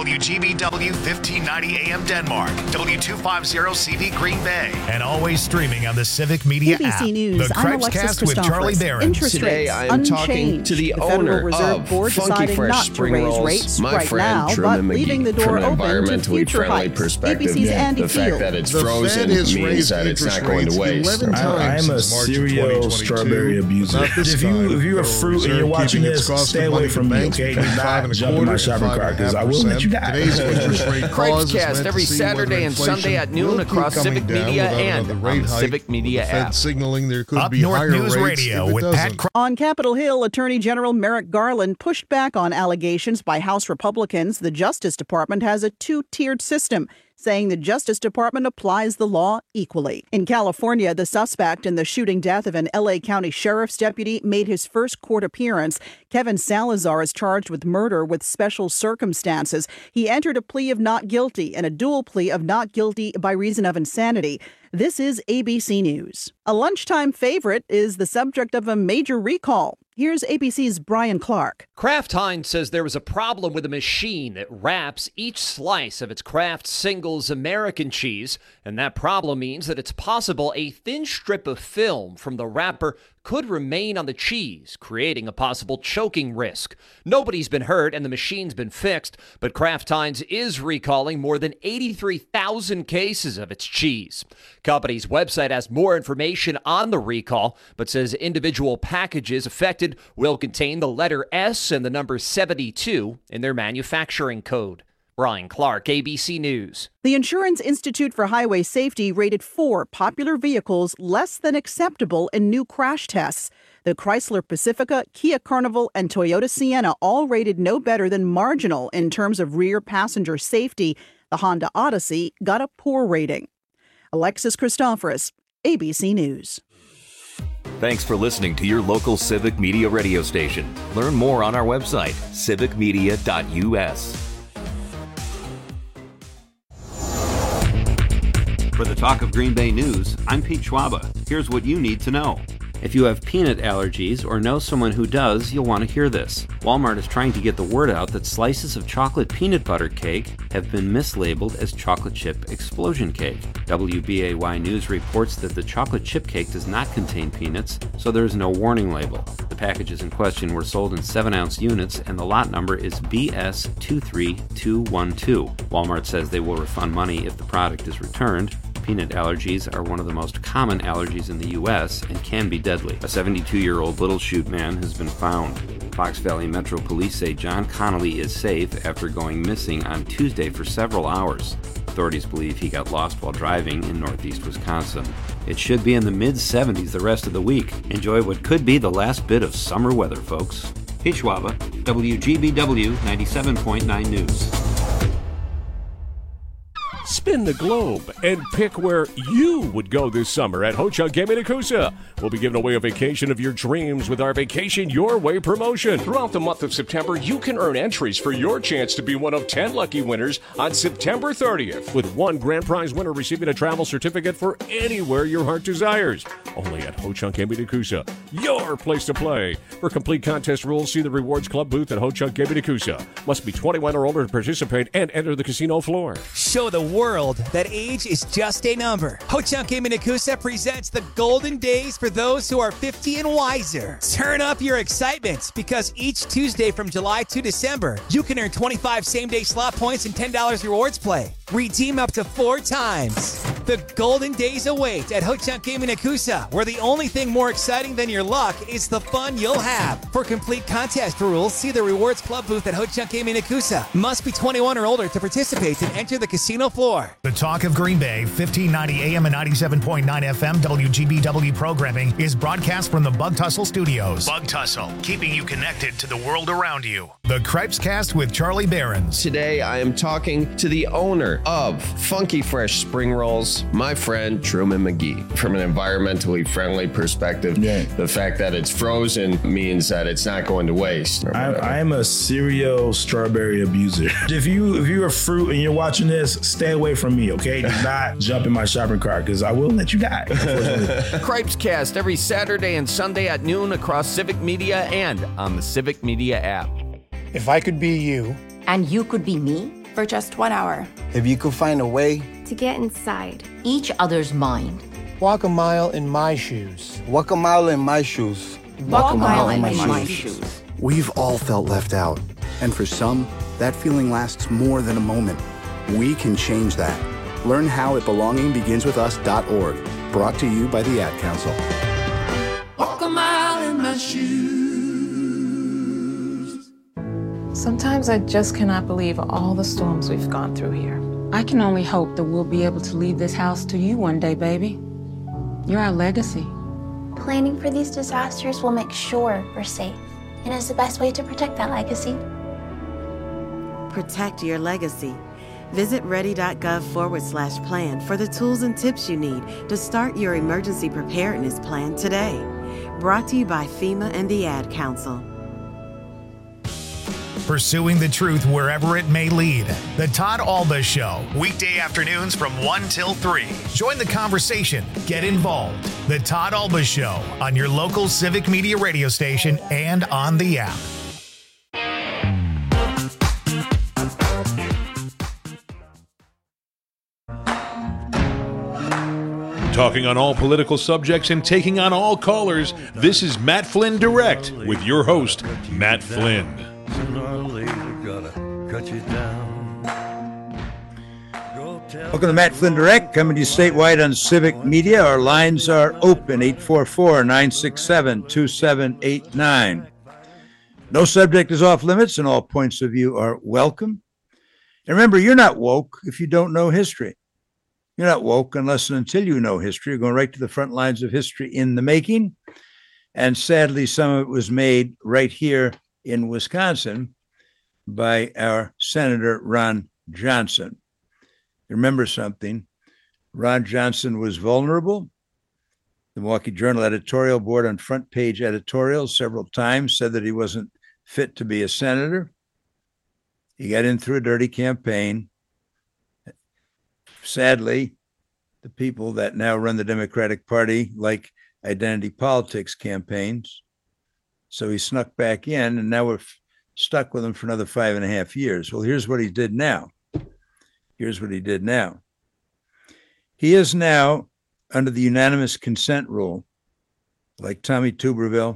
WGBW 1590 AM Denmark, W250CV Green Bay, and always streaming on the Civic Media app. ABC News, The I'm Alexis Cripescast with Charlie Christophers. Barron. Interest Today rates I am talking to the owner Reserve of Board Funky deciding Fresh not to Spring raise Rolls, rates my right friend now, Truman but leaving the McGee. door From an open to environmentally future friendly hikes. perspective, ABC's Andy the fact Field. that it's The frozen Fed has means raised that it's not interest going to rates waste. 11 times I'm a since March of serial 2022. strawberry abuser. Not this If time. you're a fruit and you're watching Keeping its this, cost stay of away money from to me, banks okay? Do between not jump in my 5.25% shopping and cart because I will let you die. Today's interest rate pause is Cripescast meant every to see Saturday whether and Sunday at inflation noon will keep across coming Civic down Media without and another on rate the hike. Civic Media The Fed app. signaling there could Up be North higher News rates Radio if it with doesn't. Pat On Capitol Hill, Attorney General Merrick Garland pushed back on allegations by House Republicans the Justice Department has a two-tiered system, saying the Justice Department applies the law equally. In California, the suspect in the shooting death of an L.A. County Sheriff's deputy made his first court appearance. Kevin Salazar is charged with murder with special circumstances. He entered a plea of not guilty and a dual plea of not guilty by reason of insanity. This is ABC News. A lunchtime favorite is the subject of a major recall. Here's ABC's Brian Clark. Kraft Heinz says there was a problem with a machine that wraps each slice of its Kraft Singles American cheese, and that problem means that it's possible a thin strip of film from the wrapper could remain on the cheese, creating a possible choking risk. Nobody's been hurt and the machine's been fixed, but Kraft Heinz is recalling more than 83,000 cases of its cheese. Company's website has more information on the recall, but says individual packages affected will contain the letter S and the number 72 in their manufacturing code. Brian Clark, ABC News. The Insurance Institute for Highway Safety rated 4 popular vehicles less than acceptable in new crash tests. The Chrysler Pacifica, Kia Carnival, and Toyota Sienna all rated no better than marginal in terms of rear passenger safety. The Honda Odyssey got a poor rating. Alexis Christophorus, ABC News. Thanks for listening to your local Civic Media radio station. Learn more on our website, civicmedia.us. For the Talk of Green Bay News, I'm Pete Schwaba. Here's what you need to know. If you have peanut allergies or know someone who does, you'll want to hear this. Walmart is trying to get the word out that slices of chocolate peanut butter cake have been mislabeled as chocolate chip explosion cake. WBAY News reports that the chocolate chip cake does not contain peanuts, so there is no warning label. The packages in question were sold in 7-ounce units, and the lot number is BS23212. Walmart says they will refund money if the product is returned. Peanut allergies are one of the most common allergies in the U.S. and can be deadly. A 72-year-old Little Chute man has been found. Fox Valley Metro Police say John Connolly is safe after going missing on Tuesday for several hours. Authorities believe he got lost while driving in northeast Wisconsin. It should be in the mid-70s the rest of the week. Enjoy what could be the last bit of summer weather, folks. Pete Schwaba, WGBW 97.9 News. Spin the globe and pick where you would go this summer at Ho-Chunk Gaming Nakusa. We'll be giving away a vacation of your dreams with our Vacation Your Way promotion. Throughout the month of September, you can earn entries for your chance to be one of 10 lucky winners on September 30th, with one grand prize winner receiving a travel certificate for anywhere your heart desires. Only at Ho-Chunk Gaming Nakusa, your place to play. For complete contest rules, see the Rewards Club booth at Ho-Chunk Gaming Nakusa. Must be 21 or older to participate and enter the casino floor. Show the world that age is just a number. Ho-Chunk Gaming Nakusa presents the golden days for those who are 50 and wiser. Turn up your excitement because each Tuesday from July to December, you can earn 25 same-day slot points and $10 rewards play. Redeem up to 4 times. The golden days await at Ho-Chunk Gaming Nakusa, where the only thing more exciting than your luck is the fun you'll have. For complete contest rules, see the Rewards Club booth at Ho-Chunk Gaming Nakusa. Must be 21 or older to participate and enter the casino floor. The Talk of Green Bay, 1590 AM and 97.9 FM WGBW programming is broadcast from the Bug Tussle Studios. Bug Tussle, keeping you connected to the world around you. The Cripescast with Charlie Barons. Today I am talking to the owner of Funky Fresh Spring Rolls, my friend Truman McGee. From an environmentally friendly perspective, the fact that it's frozen means that it's not going to waste. I'm a serial strawberry abuser. If you're a fruit and you're watching this, stay away from me, okay? Do not jump in my shopping cart because I will let you die. Cripescast every Saturday and Sunday at noon across Civic Media and on the Civic Media app. If I could be you. And you could be me. for just 1 hour. If you could find a way to get inside each other's mind. Walk a mile in my shoes. Walk a mile in my shoes. Walk a mile in my shoes. We've all felt left out. And for some, that feeling lasts more than a moment. We can change that. Learn how at belongingbeginswithus.org. Brought to you by the Ad Council. Walk a mile in my shoes. Sometimes I just cannot believe all the storms we've gone through here. I can only hope that we'll be able to leave this house to you one day, baby. You're our legacy. Planning for these disasters will make sure we're safe, and is the best way to protect that legacy. Protect your legacy. Visit ready.gov/plan for the tools and tips you need to start your emergency preparedness plan today. Brought to you by FEMA and the Ad Council. Pursuing the truth wherever it may lead. The Todd Alba Show, weekday afternoons from 1 till 3. Join the conversation. Get involved. The Todd Alba Show on your local civic media radio station and on the app. Talking on all political subjects and taking on all callers, this is Matt Flynn Direct with your host, Matt Flynn. Welcome to Matt Flynn Direct, coming to you statewide on Civic Media. Our lines are open, 844-967-2789. No subject is off limits, and all points of view are welcome. And remember, you're not woke if you don't know history. You're not woke unless and until you know history. You're going right to the front lines of history in the making. And sadly, some of it was made right here in Wisconsin by our Senator Ron Johnson. Remember something, Ron Johnson was vulnerable. The Milwaukee Journal editorial board on front page editorials several times said that he wasn't fit to be a senator. He got in through a dirty campaign. Sadly, the people that now run the Democratic Party like identity politics campaigns. So he snuck back in, and now we're stuck with him for another 5.5 years. Well, here's what he did now. Here's what he did now. He is now under the unanimous consent rule, like Tommy Tuberville,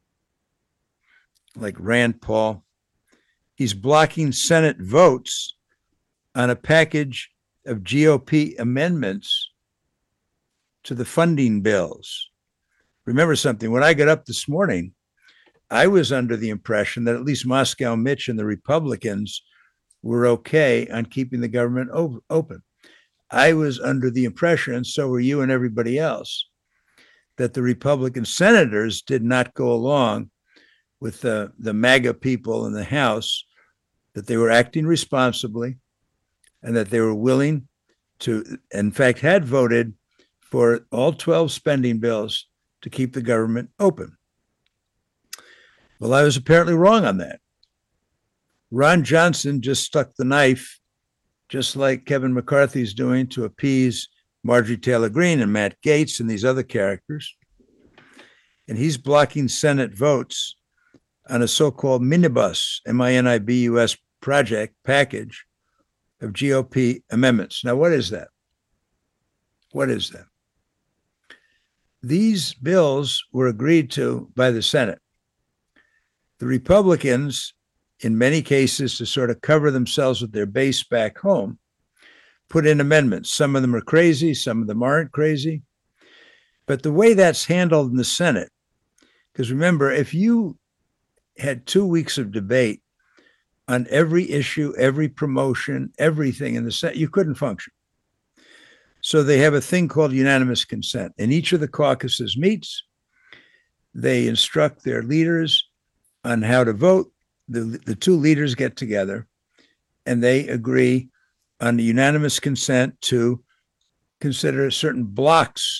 like Rand Paul. He's blocking Senate votes on a package of GOP amendments to the funding bills. Remember something, when I got up this morning, I was under the impression that at least Moscow Mitch and the Republicans were okay on keeping the government open. I was under the impression, and so were you and everybody else, that the Republican senators did not go along with the MAGA people in the House, that they were acting responsibly, and that they were willing to, in fact, had voted for all 12 spending bills to keep the government open. Well, I was apparently wrong on that. Ron Johnson just stuck the knife, just like Kevin McCarthy's doing, to appease Marjorie Taylor Greene and Matt Gaetz and these other characters. And he's blocking Senate votes on a so-called minibus, MINIBUS project package of GOP amendments. Now, what is that? What is that? These bills were agreed to by the Senate. The Republicans, in many cases, to sort of cover themselves with their base back home, put in amendments. Some of them are crazy, some of them aren't crazy. But the way that's handled in the Senate, because remember, if you had 2 weeks of debate on every issue, every promotion, everything in the Senate, you couldn't function. So they have a thing called unanimous consent. And each of the caucuses meets. They instruct their leaders on how to vote. The two leaders get together and they agree on the unanimous consent to consider certain blocks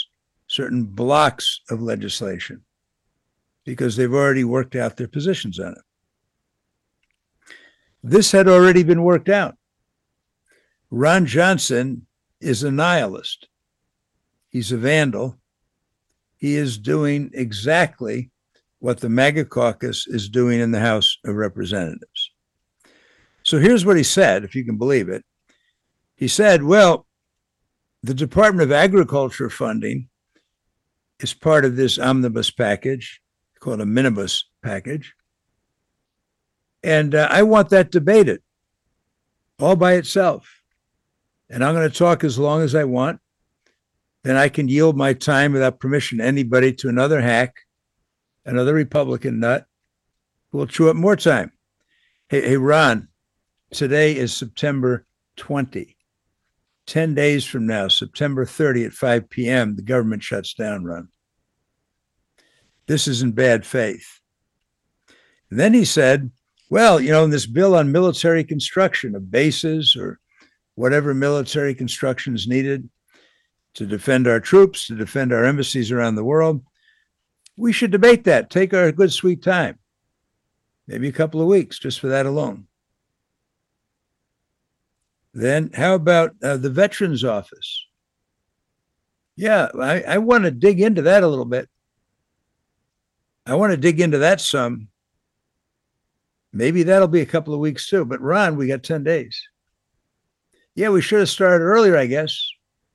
of legislation because they've already worked out their positions on it. This had already been worked out. Ron Johnson is a nihilist. He's a vandal. He is doing exactly what the MAGA caucus is doing in the House of Representatives. So here's what he said, if you can believe it. He said, well, the Department of Agriculture funding is part of this omnibus package, called a minibus package. And I want that debated all by itself. And I'm going to talk as long as I want. Then I can yield my time without permission to anybody to another hack, another Republican nut who will chew up more time. Hey, Ron, today is September 20. 10 days from now, September 30 at 5 p.m., the government shuts down, Ron. This is in bad faith. And then he said, well, you know, in this bill on military construction of bases or whatever military construction is needed to defend our troops, to defend our embassies around the world, we should debate that. Take our good, sweet time. Maybe a couple of weeks just for that alone. Then how about the Veterans Office? Yeah, I want to dig into that a little bit. I want to dig into that some. Maybe that'll be a couple of weeks too. But Ron, we got 10 days. Yeah, we should have started earlier, I guess.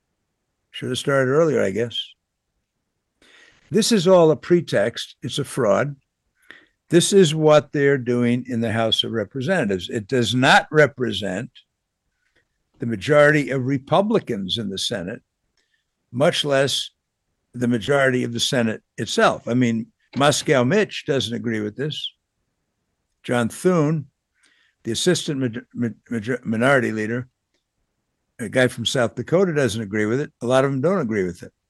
This is all a pretext. It's a fraud. This is what they're doing in the House of Representatives. It does not represent the majority of Republicans in the Senate, much less the majority of the Senate itself. I mean, Moscow Mitch doesn't agree with this. John Thune, the assistant minority leader, a guy from South Dakota, doesn't agree with it. A lot of them don't agree with it.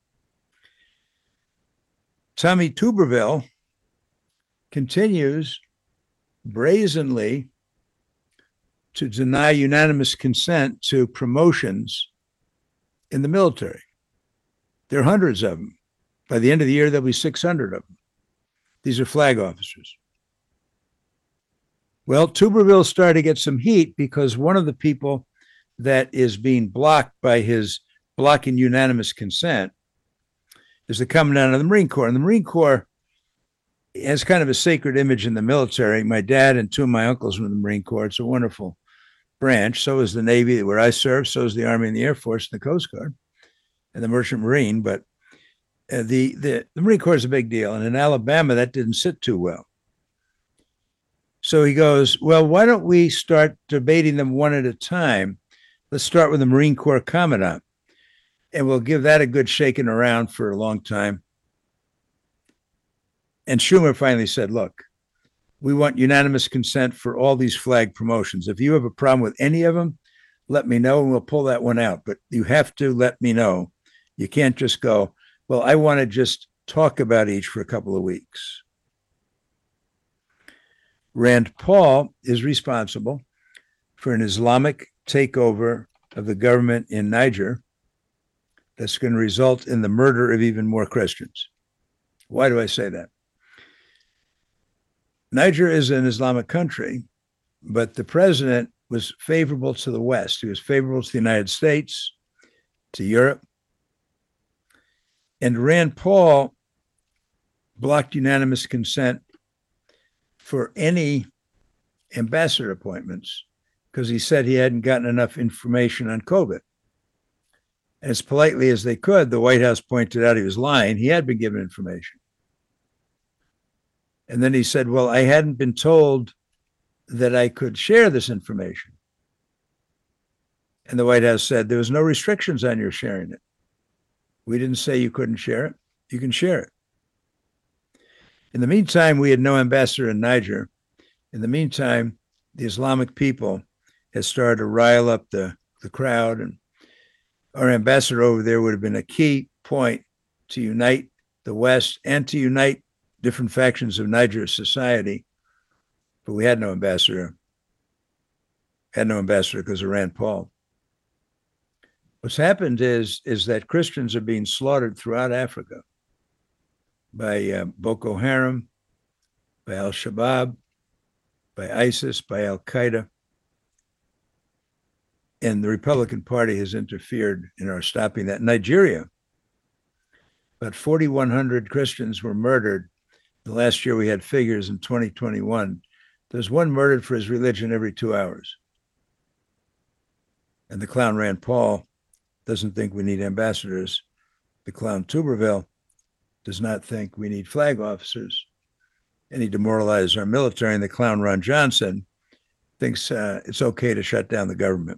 Tommy Tuberville continues brazenly to deny unanimous consent to promotions in the military. There are hundreds of them. By the end of the year, there'll be 600 of them. These are flag officers. Well, Tuberville started to get some heat because one of the people that is being blocked by his blocking unanimous consent is the commandant of the Marine Corps. And the Marine Corps has kind of a sacred image in the military. My dad and two of my uncles were in the Marine Corps. It's a wonderful branch. So is the Navy, where I served. So is the Army and the Air Force and the Coast Guard and the Merchant Marine. But the Marine Corps is a big deal. And in Alabama, that didn't sit too well. So he goes, well, why don't we start debating them one at a time? Let's start with the Marine Corps Commandant, and we'll give that a good shaking around for a long time. And Schumer finally said, look, we want unanimous consent for all these flag promotions. If you have a problem with any of them, let me know and we'll pull that one out. But you have to let me know. You can't just go, well, I want to just talk about each for a couple of weeks. Rand Paul is responsible for an Islamic takeover of the government in Niger that's going to result in the murder of even more Christians. Why do I say that? Niger is an Islamic country, but the president was favorable to the West. He was favorable to the United States, to Europe. And Rand Paul blocked unanimous consent for any ambassador appointments because he said he hadn't gotten enough information on COVID. And as politely as they could, the White House pointed out he was lying. He had been given information. And then he said, well, I hadn't been told that I could share this information. And the White House said, there was no restrictions on your sharing it. We didn't say you couldn't share it. You can share it. In the meantime, we had no ambassador in Niger. In the meantime, the Islamic people has started to rile up the crowd. And our ambassador over there would have been a key point to unite the West and to unite different factions of Niger society. But we had no ambassador. Had no ambassador because of Rand Paul. What's happened is that Christians are being slaughtered throughout Africa by Boko Haram, by Al-Shabaab, by ISIS, by Al-Qaeda. And the Republican Party has interfered in our stopping that. In Nigeria, about 4,100 Christians were murdered. The last year we had figures in 2021. There's one murdered for his religion every 2 hours. And the clown Rand Paul doesn't think we need ambassadors. The clown Tuberville does not think we need flag officers. And he demoralizes our military. And the clown Ron Johnson thinks it's okay to shut down the government.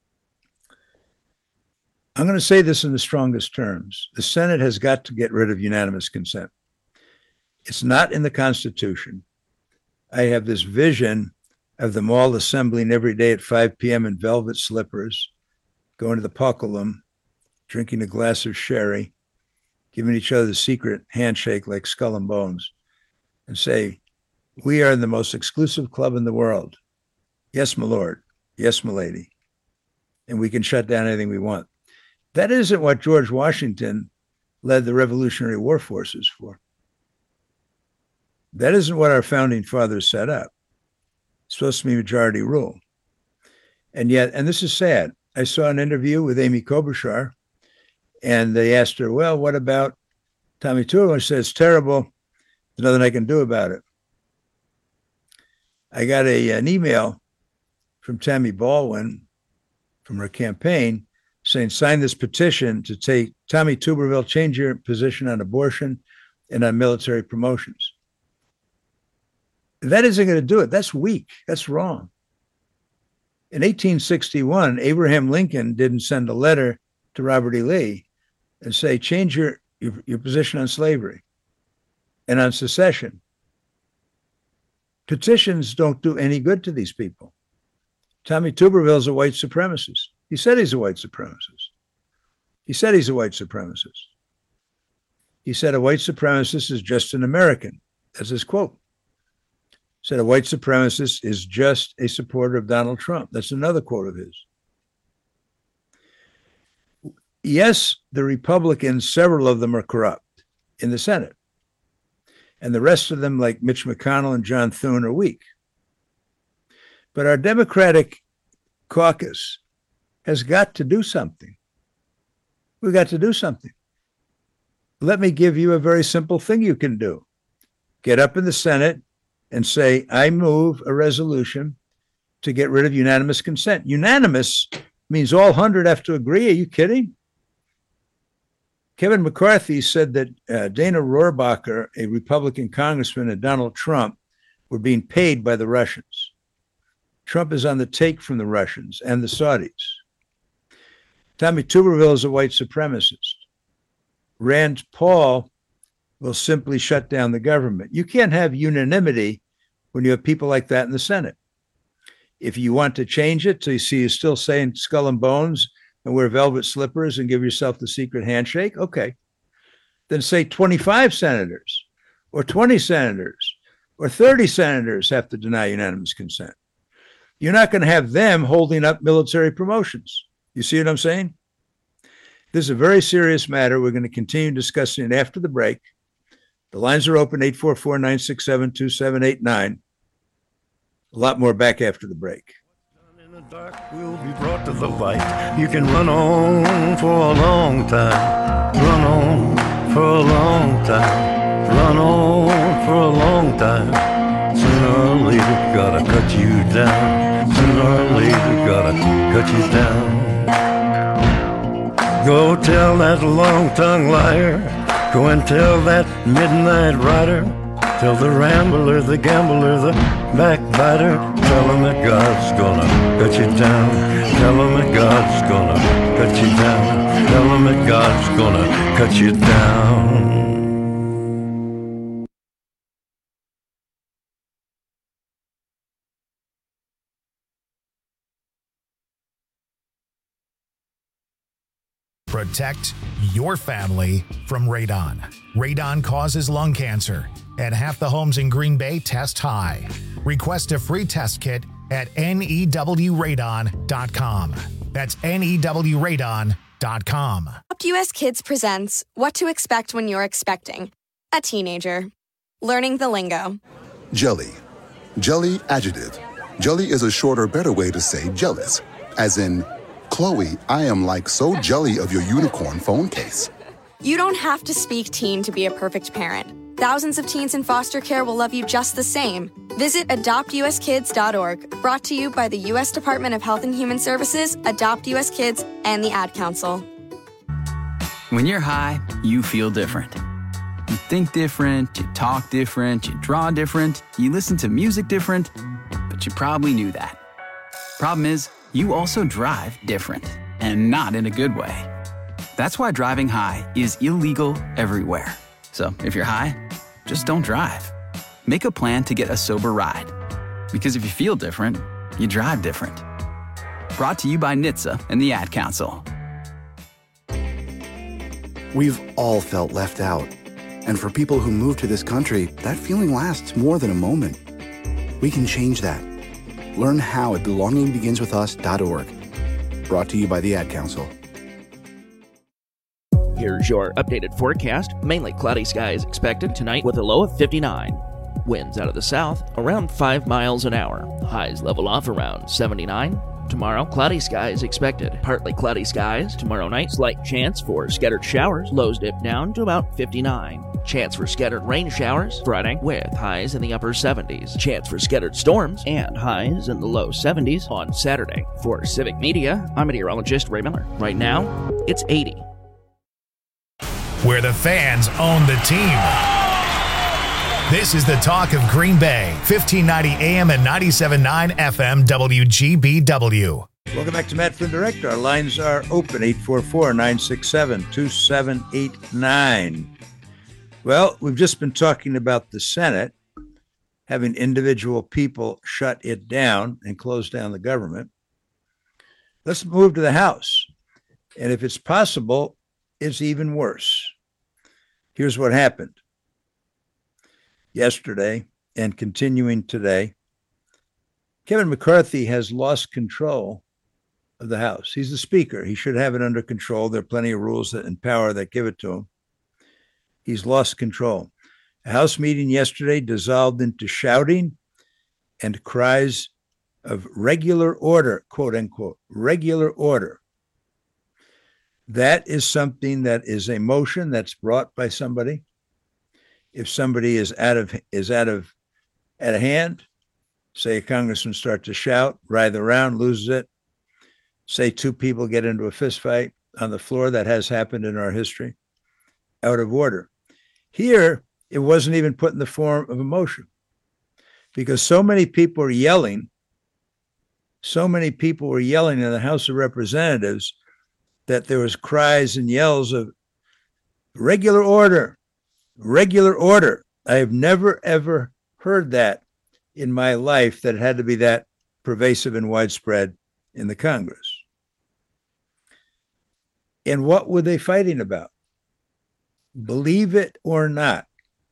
I'm going to say this in the strongest terms. The Senate has got to get rid of unanimous consent. It's not in the Constitution. I have this vision of them all assembling every day at 5 p.m. in velvet slippers, going to the Poculum, drinking a glass of sherry, giving each other the secret handshake like Skull and Bones, and say, we are the most exclusive club in the world. Yes, my lord. Yes, my lady. And we can shut down anything we want. That isn't what George Washington led the Revolutionary War forces for. That isn't what our founding fathers set up. It's supposed to be majority rule. And yet, and this is sad, I saw an interview with Amy Klobuchar, and they asked her, well, what about Tommy Tuberville? She said, it's terrible. There's nothing I can do about it. I got an email from Tammy Baldwin from her campaign saying, sign this petition to take Tommy Tuberville, change your position on abortion and on military promotions. That isn't going to do it. That's weak. That's wrong. In 1861, Abraham Lincoln didn't send a letter to Robert E. Lee and say, change your position on slavery and on secession. Petitions don't do any good to these people. Tommy Tuberville is a white supremacist. He said he's a white supremacist. He said he's a white supremacist. He said a white supremacist is just an American. That's his quote. He said a white supremacist is just a supporter of Donald Trump. That's another quote of his. Yes, the Republicans, several of them are corrupt in the Senate. And the rest of them, like Mitch McConnell and John Thune, are weak. But our Democratic caucus has got to do something. We've got to do something. Let me give you a very simple thing you can do. Get up in the Senate and say, I move a resolution to get rid of unanimous consent. Unanimous means all 100 have to agree. Are you kidding? Kevin McCarthy said that Dana Rohrabacher, a Republican congressman, and Donald Trump were being paid by the Russians. Trump is on the take from the Russians and the Saudis. Tommy Tuberville is a white supremacist. Rand Paul will simply shut down the government. You can't have unanimity when you have people like that in the Senate. If you want to change it, so you see you're still saying Skull and Bones and wear velvet slippers and give yourself the secret handshake, okay. Then say 25 senators or 20 senators or 30 senators have to deny unanimous consent. You're not going to have them holding up military promotions. You see what I'm saying? This is a very serious matter. We're going to continue discussing it after the break. The lines are open, 844-967-2789. A lot more back after the break. In the dark will be brought to the light. You can run on for a long time. Run on for a long time. Run on for a long time. Sooner or later, gotta cut you down. Sooner or later, gotta cut you down. Go tell that long-tongued liar. Go and tell that midnight rider. Tell the rambler, the gambler, the backbiter. Tell him that God's gonna cut you down. Tell him that God's gonna cut you down. Tell him that God's gonna cut you down. Protect your family from radon. Radon causes lung cancer, and half the homes in Green Bay test high. Request a free test kit at newradon.com. That's newradon.com. US Kids presents What to Expect When You're Expecting a Teenager. Learning the lingo. Jelly. Jelly adjective. Jelly is a shorter, better way to say jealous, as in, Chloe, I am like so jelly of your unicorn phone case. You don't have to speak teen to be a perfect parent. Thousands of teens in foster care will love you just the same. Visit adoptuskids.org, brought to you by the U.S. Department of Health and Human Services, Adopt U.S. Kids, and the Ad Council. When you're high, you feel different. You think different, you talk different, you draw different, you listen to music different, but you probably knew that. Problem is, you also drive different, and not in a good way. That's why driving high is illegal everywhere. So if you're high, just don't drive. Make a plan to get a sober ride. Because if you feel different, you drive different. Brought to you by NHTSA and the Ad Council. We've all felt left out. And for people who move to this country, that feeling lasts more than a moment. We can change that. Learn how at belongingbeginswithus.org. Brought to you by the Ad Council. Here's your updated forecast. Mainly cloudy skies expected tonight with a low of 59. Winds out of the south around 5 miles an hour. Highs level off around 79. Tomorrow, cloudy skies expected. Partly cloudy skies. Tomorrow night, slight chance for scattered showers. Lows dip down to about 59. Chance for scattered rain showers Friday with highs in the upper 70s. Chance for scattered storms and highs in the low 70s on Saturday. For Civic Media, I'm meteorologist Ray Miller. Right now, it's 80. Where the fans own the team. This is the talk of Green Bay, 1590 AM and 97.9 FM WGBW. Welcome back to Matt Flynn Direct. Our lines are open, 844-967-2789. Well, we've just been talking about the Senate having individual people shut it down and close down the government. Let's move to the House. And if it's possible, it's even worse. Here's what happened. Yesterday and continuing today, Kevin McCarthy has lost control of the House. He's the Speaker. He should have it under control. There are plenty of rules that in power that give it to him. He's lost control. A House meeting yesterday dissolved into shouting and cries of regular order, quote unquote, regular order. That is something that is a motion that's brought by somebody. If somebody is out of hand, say a congressman starts to shout, writhe around, loses it. Say two people get into a fist fight on the floor. That has happened in our history. Out of order. Here, it wasn't even put in the form of a motion because so many people are yelling. So many people were yelling in the House of Representatives that there was cries and yells of regular order, regular order. I have never, ever heard that in my life, that it had to be that pervasive and widespread in the Congress. And what were they fighting about? Believe it or not,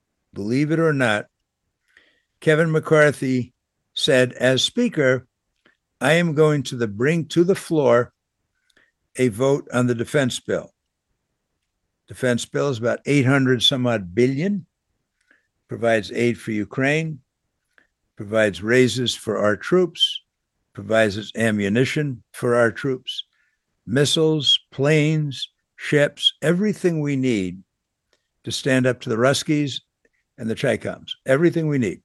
Kevin McCarthy said, as Speaker, I am going to bring to the floor a vote on the defense bill. Defense bill is about 800 some odd billion, provides aid for Ukraine, provides raises for our troops, provides ammunition for our troops, missiles, planes, ships, everything we need to stand up to the Ruskies and the Chaycoms, everything we need.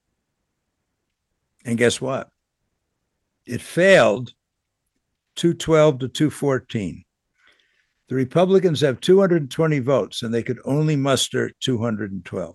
And guess what? It failed 212 to 214. The Republicans have 220 votes, and they could only muster 212.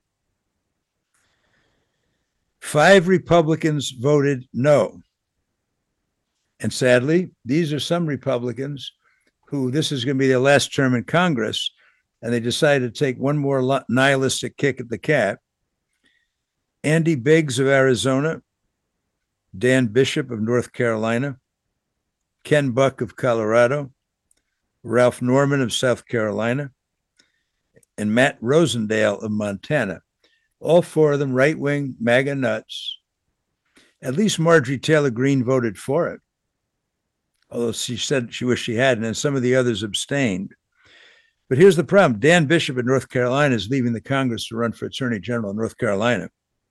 5 Republicans voted no. And sadly, these are some Republicans who this is going to be their last term in Congress, and they decided to take one more nihilistic kick at the cat. Andy Biggs of Arizona, Dan Bishop of North Carolina, Ken Buck of Colorado, Ralph Norman of South Carolina, and Matt Rosendale of Montana. All 4 of them right-wing MAGA nuts. At least Marjorie Taylor Greene voted for it, although she said she wished she hadn't, and some of the others abstained. But here's the problem. Dan Bishop of North Carolina is leaving the Congress to run for Attorney General in North Carolina.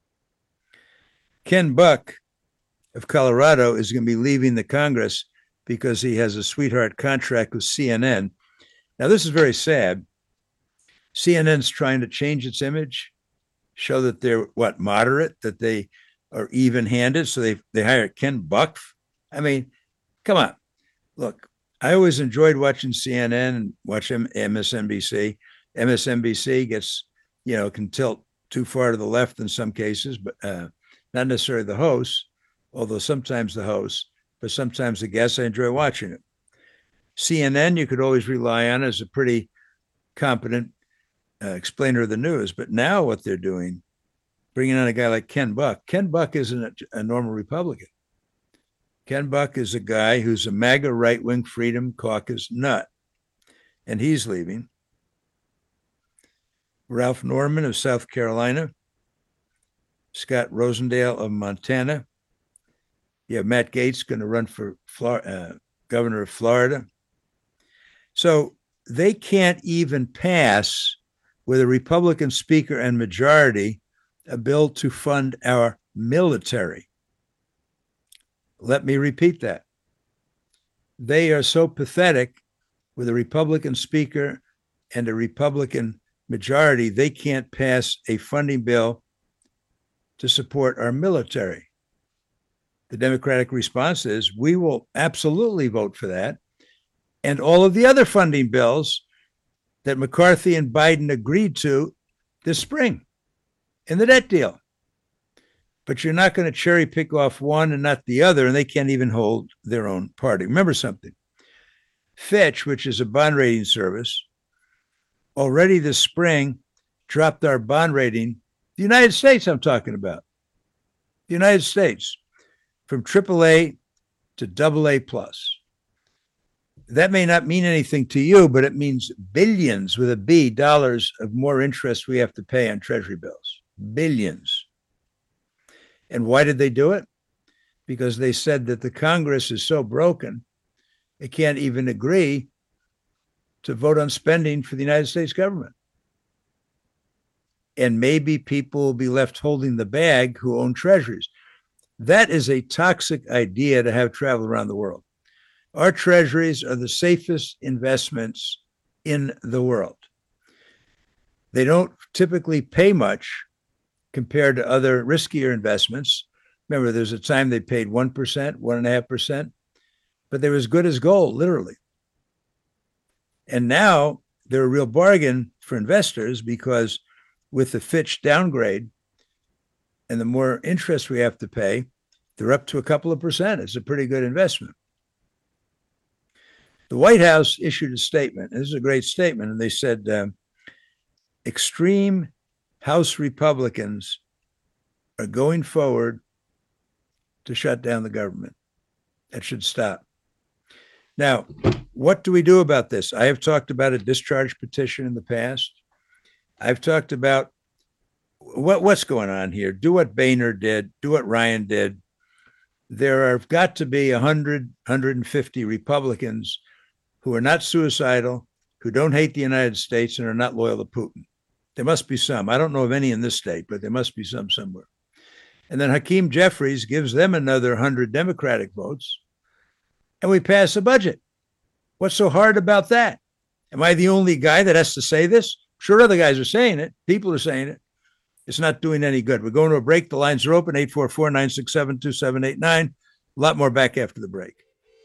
Ken Buck of Colorado is going to be leaving the Congress because he has a sweetheart contract with CNN. Now, this is very sad. CNN's trying to change its image. show that they're moderate, that they are even-handed. So they hire Ken Buck. I mean, come on. Look, I always enjoyed watching CNN and watching MSNBC. MSNBC gets, can tilt too far to the left in some cases, but not necessarily the hosts, although sometimes the hosts, but sometimes the guests. I enjoy watching it. CNN, you could always rely on as a pretty competent explainer of the news. But now what they're doing, bringing on a guy like Ken Buck. Ken Buck isn't a normal Republican. Ken Buck is a guy who's a MAGA right-wing Freedom Caucus nut, and he's leaving. Ralph Norman of South Carolina, Scott Rosendale of Montana. You have Matt Gaetz going to run for governor of Florida. So they can't even pass, with a Republican speaker and majority, a bill to fund our military. Let me repeat that. They are so pathetic with a Republican speaker and a Republican majority, they can't pass a funding bill to support our military. The Democratic response is, we will absolutely vote for that. And all of the other funding bills that McCarthy and Biden agreed to this spring in the debt deal. But you're not going to cherry pick off one and not the other, and they can't even hold their own party. Remember something. Fitch, which is a bond rating service, already this spring dropped our bond rating, the United States I'm talking about, the United States, from AAA to AA+. That may not mean anything to you, but it means billions with a B dollars of more interest we have to pay on Treasury bills. Billions. And why did they do it? Because they said that the Congress is so broken, it can't even agree to vote on spending for the United States government. And maybe people will be left holding the bag who own treasuries. That is a toxic idea to have travel around the world. Our treasuries are the safest investments in the world. They don't typically pay much compared to other riskier investments. Remember, there's a time they paid 1%, 1.5%, but they're as good as gold, literally. And now they're a real bargain for investors because with the Fitch downgrade and the more interest we have to pay, they're up to a couple of percent. It's a pretty good investment. The White House issued a statement. This is a great statement. And they said, extreme House Republicans are going forward to shut down the government. That should stop. Now, what do we do about this? I have talked about a discharge petition in the past. I've talked about what's going on here. Do what Boehner did. Do what Ryan did. There have got to be 100, 150 Republicans who are not suicidal, who don't hate the United States, and are not loyal to Putin. There must be some. I don't know of any in this state, but there must be some somewhere. And then Hakeem Jeffries gives them another 100 Democratic votes, and we pass a budget. What's so hard about that? Am I the only guy that has to say this? Sure, other guys are saying it. People are saying it. It's not doing any good. We're going to a break. The lines are open, 844-967-2789. A lot more back after the break.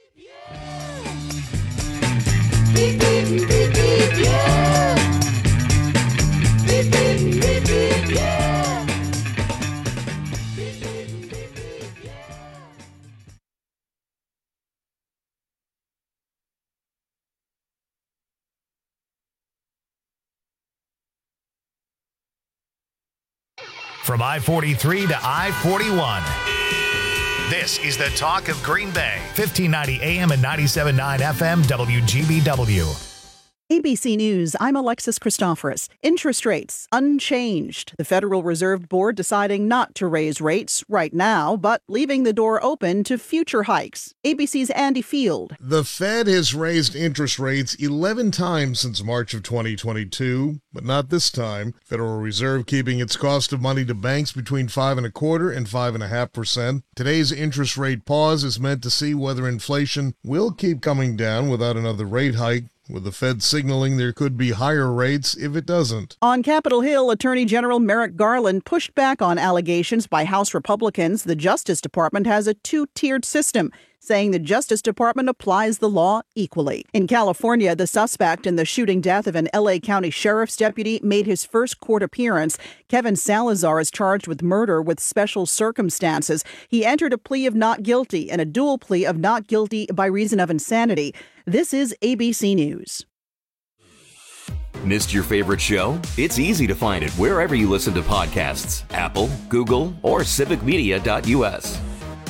Beep, beep, beep, beep, yeah. Beep, beep, beep, beep, yeah. Beep, beep, beep, beep, yeah. From I-43 to I-41. This is the talk of Green Bay. 1590 AM and 97.9 FM WGBW. ABC News, I'm Alexis Christoforous. Interest rates unchanged. The Federal Reserve Board deciding not to raise rates right now, but leaving the door open to future hikes. ABC's Andy Field. The Fed has raised interest rates 11 times since March of 2022, but not this time. Federal Reserve keeping its cost of money to banks between 5.25% and 5.5%. Today's interest rate pause is meant to see whether inflation will keep coming down without another rate hike. with the Fed signaling there could be higher rates if it doesn't. On Capitol Hill, Attorney General Merrick Garland pushed back on allegations by House Republicans the Justice Department has a two-tiered system, saying the Justice Department applies the law equally. In California, the suspect in the shooting death of an L.A. County Sheriff's deputy made his first court appearance. Kevin Salazar is charged with murder with special circumstances. He entered a plea of not guilty and a dual plea of not guilty by reason of insanity. This is ABC News. Missed your favorite show? It's easy to find it wherever you listen to podcasts. Apple, Google, or civicmedia.us.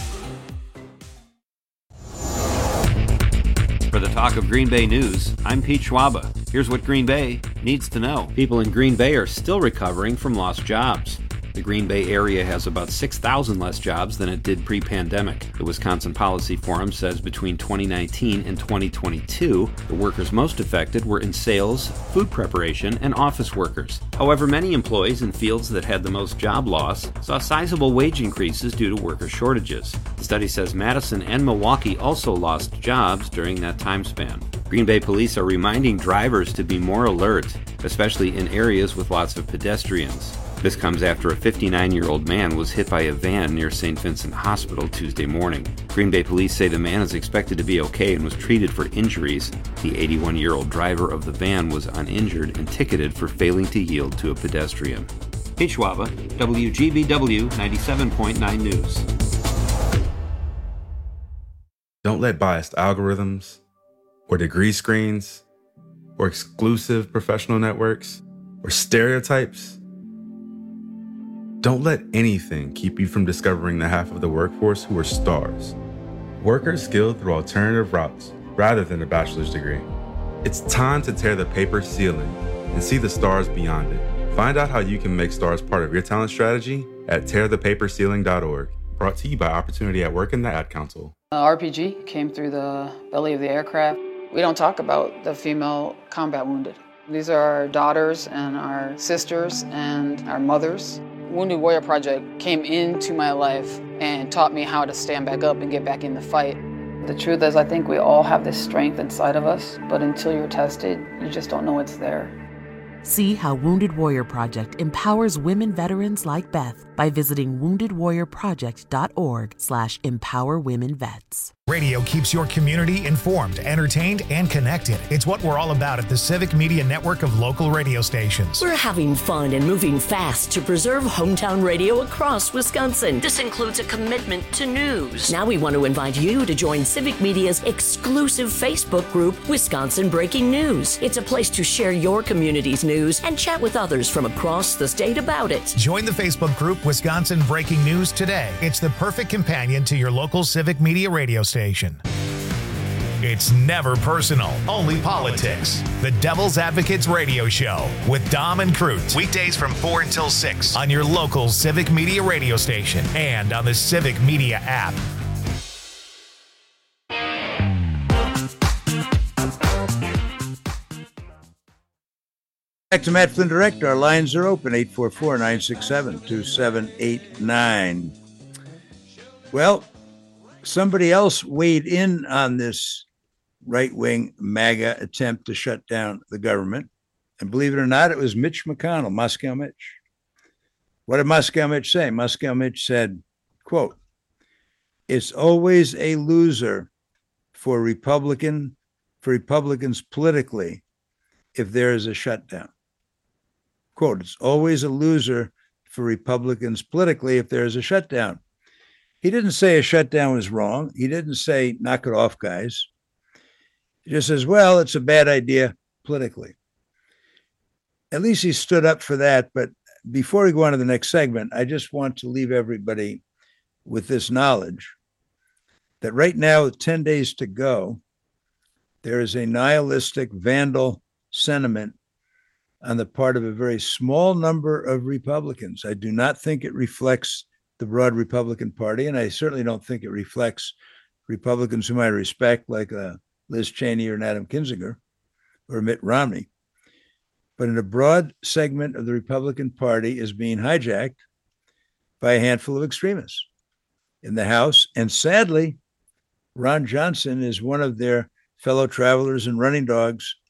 For the Talk of Green Bay News, I'm Pete Schwaba. Here's what Green Bay needs to know. People in Green Bay are still recovering from lost jobs. The Green Bay area has about 6,000 less jobs than it did pre-pandemic. The Wisconsin Policy Forum says between 2019 and 2022, the workers most affected were in sales, food preparation, and office workers. However, many employees in fields that had the most job loss saw sizable wage increases due to worker shortages. The study says Madison and Milwaukee also lost jobs during that time span. Green Bay police are reminding drivers to be more alert, especially in areas with lots of pedestrians. This comes after a 59-year-old man was hit by a van near St. Vincent Hospital Tuesday morning. Green Bay police say the man is expected to be okay and was treated for injuries. The 81-year-old driver of the van was uninjured and ticketed for failing to yield to a pedestrian. Pete Schwaba, WGBW 97.9 News. Don't let biased algorithms, or degree screens, or exclusive professional networks, or stereotypes. Don't let anything keep you from discovering the half of the workforce who are stars. Workers skilled through alternative routes rather than a bachelor's degree. It's time to tear the paper ceiling and see the stars beyond it. Find out how you can make stars part of your talent strategy at tearthepaperceiling.org. Brought to you by Opportunity at Work and the Ad Council. RPG came through the belly of the aircraft. We don't talk about the female combat wounded. These are our daughters and our sisters and our mothers. Wounded Warrior Project came into my life and taught me how to stand back up and get back in the fight. The truth is, I think we all have this strength inside of us, but until you're tested, you just don't know it's there. See how Wounded Warrior Project empowers women veterans like Beth by visiting woundedwarriorproject.org/empowerwomenvets. Radio keeps your community informed, entertained, and connected. It's what we're all about at the Civic Media Network of local radio stations. We're having fun and moving fast to preserve hometown radio across Wisconsin. This includes a commitment to news. Now we want to invite you to join Civic Media's exclusive Facebook group, Wisconsin Breaking News. It's a place to share your community's news and chat with others from across the state about it. Join the Facebook group Wisconsin Breaking News today. It's the perfect companion to your local Civic Media radio station. It's never personal, only politics. The Devil's Advocates Radio Show with Dom and Cruz. Weekdays from 4 until 6 on your local Civic Media radio station and on the Civic Media app. Back to Matt Flynn Direct. Our lines are open, 844-967-2789. Well, somebody else weighed in on this right-wing MAGA attempt to shut down the government. And believe it or not, it was Mitch McConnell, Moscow Mitch. What did Moscow Mitch say? Moscow Mitch said, quote, "It's always a loser for Republicans politically if there is a shutdown." Quote, "It's always a loser for Republicans politically if there is a shutdown." He didn't say a shutdown was wrong. He didn't say knock it off, guys. He just says, well, it's a bad idea politically. At least he stood up for that. But before we go on to the next segment, I just want to leave everybody with this knowledge that right now, with 10 days to go, there is a nihilistic vandal sentiment on the part of a very small number of Republicans. I do not think it reflects the broad Republican Party, and I certainly don't think it reflects Republicans whom I respect, like Liz Cheney or Adam Kinzinger or Mitt Romney. But in a broad segment of the Republican Party is being hijacked by a handful of extremists in the House. And sadly, Ron Johnson is one of their fellow travelers and running dogs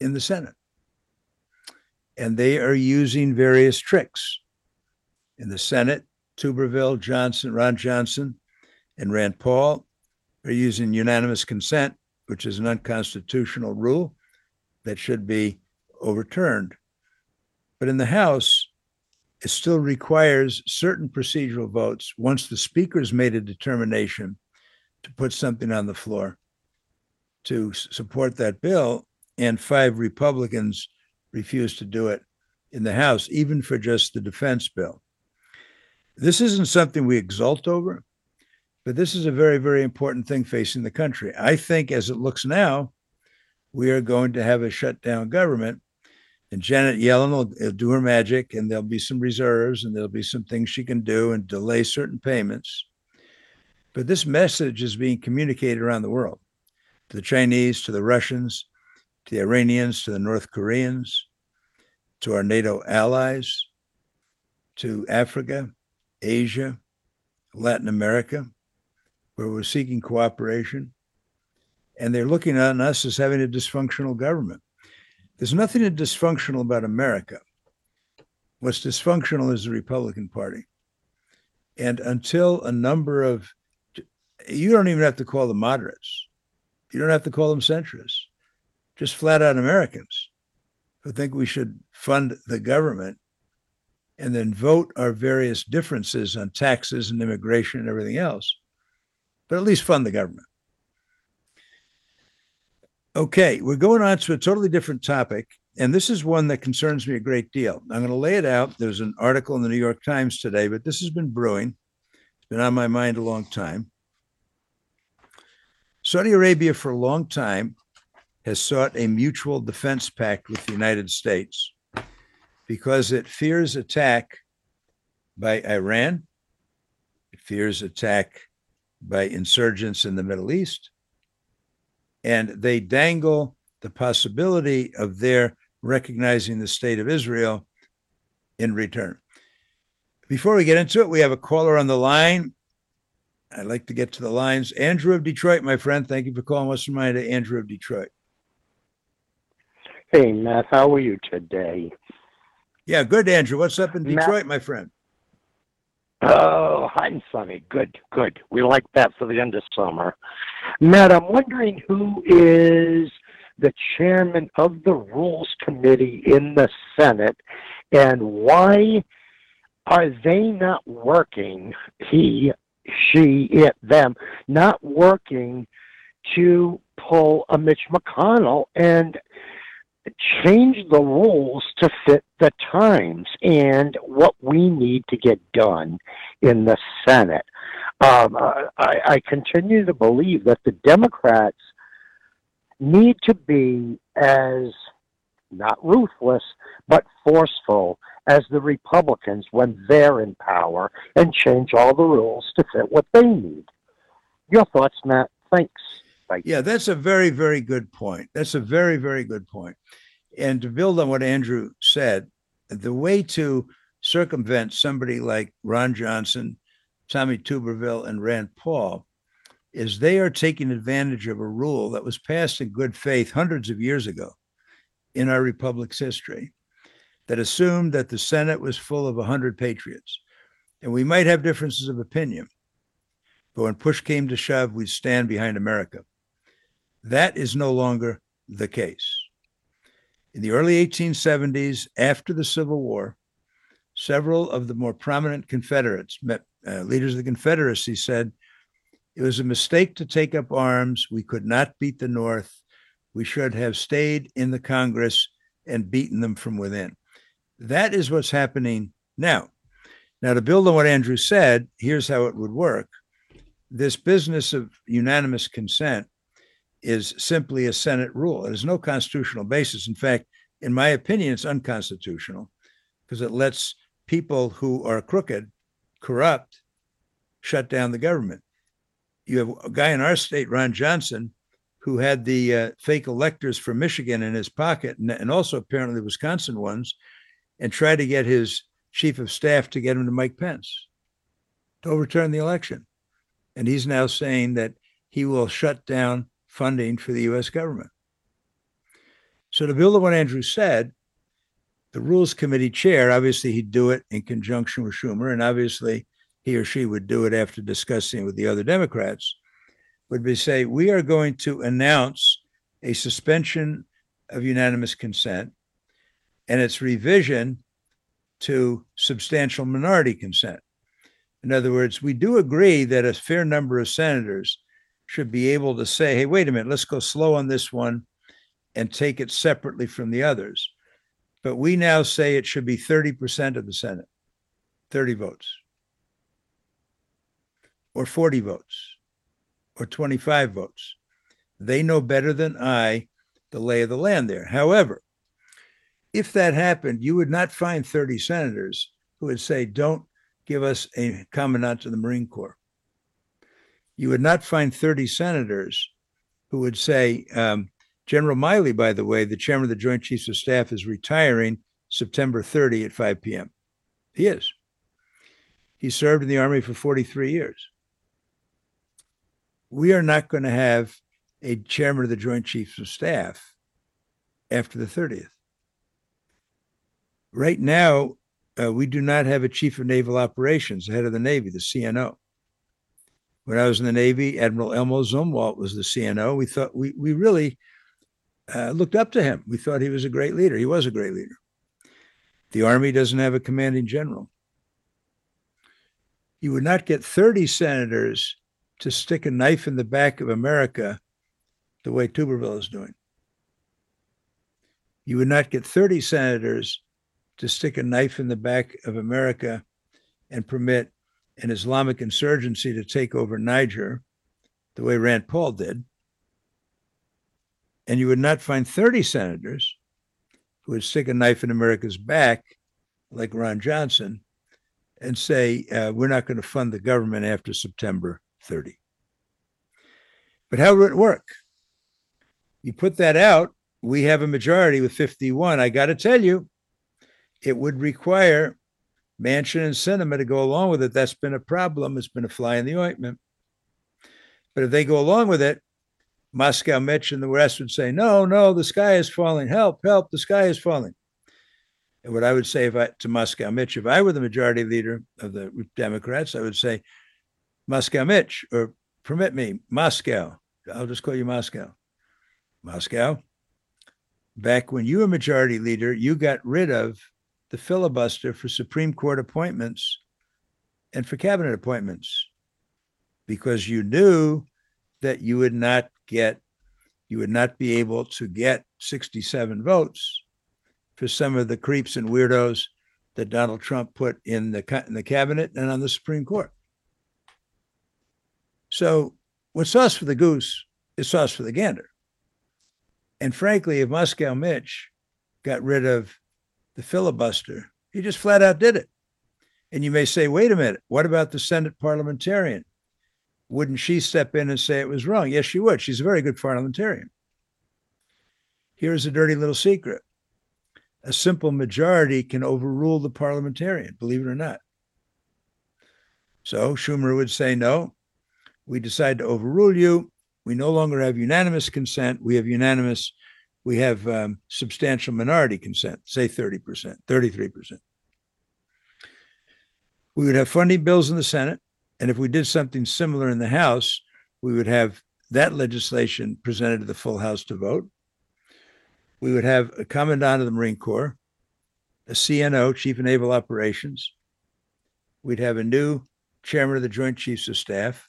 in the Senate. And they are using various tricks. In the Senate, Tuberville, Johnson, Ron Johnson, and Rand Paul are using unanimous consent, which is an unconstitutional rule that should be overturned. But in the House, it still requires certain procedural votes once the speaker's made a determination to put something on the floor to support that bill, and 5 Republicans refused to do it in the House, even for just the defense bill. This isn't something we exult over, but this is a very, very important thing facing the country. I think as it looks now, we are going to have a shutdown government, and Janet Yellen will do her magic, and there'll be some reserves, and there'll be some things she can do and delay certain payments. But this message is being communicated around the world, to the Chinese, to the Russians, to the Iranians, to the North Koreans, to our NATO allies, to Africa, Asia, Latin America, where we're seeking cooperation. And they're looking on us as having a dysfunctional government. There's nothing dysfunctional about America. What's dysfunctional is the Republican Party. And until a number of, you don't even have to call them moderates. You don't have to call them centrists. Just flat out Americans who think we should fund the government and then vote our various differences on taxes and immigration and everything else, but at least fund the government. Okay, we're going on to a totally different topic, and this is one that concerns me a great deal. I'm going to lay it out. There's an article in the New York Times today, but this has been brewing. It's been on my mind a long time. Saudi Arabia, for a long time, has sought a mutual defense pact with the United States because it fears attack by Iran, it fears attack by insurgents in the Middle East, and they dangle the possibility of their recognizing the state of Israel in return. Before we get into it, we have a caller on the line. I'd like to get to the lines. Andrew of Detroit, my friend. Thank you for calling. What's your mind, Andrew of Detroit? Hey, Matt, how are you today? Yeah, good, Andrew. What's up in Detroit, my friend? Oh, hot and sunny. Good, good. We like that for the end of summer. Matt, I'm wondering who is the chairman of the Rules Committee in the Senate, and why are they not working, he, she, it, them, not working to pull a Mitch McConnell and change the rules to fit the times and what we need to get done in the Senate. I continue to believe that the Democrats need to be as, not ruthless, but forceful as the Republicans when they're in power and change all the rules to fit what they need. Your thoughts, Matt? Thanks. Yeah, that's a very, very good point. That's a very, very good point. And to build on what Andrew said, the way to circumvent somebody like Ron Johnson, Tommy Tuberville, and Rand Paul is they are taking advantage of a rule that was passed in good faith hundreds of years ago in our republic's history that assumed that the Senate was full of 100 patriots. And we might have differences of opinion, but when push came to shove, we'd stand behind America. That is no longer the case. In the early 1870s, after the Civil War, several of the more prominent Confederates, leaders of the Confederacy, said it was a mistake to take up arms. We could not beat the North. We should have stayed in the Congress and beaten them from within. That is what's happening now. Now, to build on what Andrew said, here's how it would work. This business of unanimous consent is simply a Senate rule. It has no constitutional basis. In fact, in my opinion, it's unconstitutional because it lets people who are crooked, corrupt, shut down the government. You have a guy in our state, Ron Johnson, who had the fake electors from Michigan in his pocket, and also apparently the Wisconsin ones, and tried to get his chief of staff to get him to Mike Pence to overturn the election. And he's now saying that he will shut down funding for the U.S. government. So to build on what Andrew said, the Rules Committee chair, obviously he'd do it in conjunction with Schumer, and obviously he or she would do it after discussing with the other Democrats, would be say, we are going to announce a suspension of unanimous consent and its revision to substantial minority consent. In other words, we do agree that a fair number of senators should be able to say, hey, wait a minute, let's go slow on this one and take it separately from the others. But we now say it should be 30% of the Senate, 30 votes, or 40 votes, or 25 votes. They know better than I the lay of the land there. However, if that happened, you would not find 30 senators who would say, don't give us a commandant to the Marine Corps. You would not find 30 senators who would say, General Miley, by the way, the chairman of the Joint Chiefs of Staff, is retiring September 30 at 5 p.m. He is. He served in the Army for 43 years. We are not going to have a chairman of the Joint Chiefs of Staff after the 30th. Right now, we do not have a chief of naval operations, the head of the Navy, the CNO. When I was in the Navy, Admiral Elmo Zumwalt was the CNO. We thought we really looked up to him. We thought he was a great leader. He was a great leader. The Army doesn't have a commanding general. You would not get 30 senators to stick a knife in the back of America the way Tuberville is doing. You would not get 30 senators to stick a knife in the back of America and permit an Islamic insurgency to take over Niger the way Rand Paul did. And you would not find 30 senators who would stick a knife in America's back, like Ron Johnson, and say, we're not going to fund the government after September 30. But how would it work? You put that out, we have a majority with 51. I got to tell you, it would require Manchin and Sinema to go along with it. That's been a problem. It's been a fly in the ointment. But if they go along with it, Moscow Mitch and the rest would say, no, the sky is falling. Help, the sky is falling. And what I would say to Moscow Mitch, if I were the majority leader of the Democrats, I would say, Moscow Mitch, or permit me, Moscow. I'll just call you Moscow. Moscow, back when you were majority leader, you got rid of the filibuster for Supreme Court appointments and for cabinet appointments because you knew that you would not be able to get 67 votes for some of the creeps and weirdos that Donald Trump put in the cabinet and on the Supreme Court. So what's sauce for the goose is sauce for the gander. And frankly, if Moscow Mitch got rid of the filibuster, he just flat out did it. And you may say, wait a minute, what about the Senate parliamentarian? Wouldn't she step in and say it was wrong? Yes, she would. She's a very good parliamentarian. Here's a dirty little secret. A simple majority can overrule the parliamentarian, believe it or not. So Schumer would say, no, we decide to overrule you. We no longer have unanimous consent. We have substantial minority consent, say 30%, 33%. We would have funding bills in the Senate. And if we did something similar in the House, we would have that legislation presented to the full House to vote. We would have a commandant of the Marine Corps, a CNO, Chief of Naval Operations. We'd have a new chairman of the Joint Chiefs of Staff.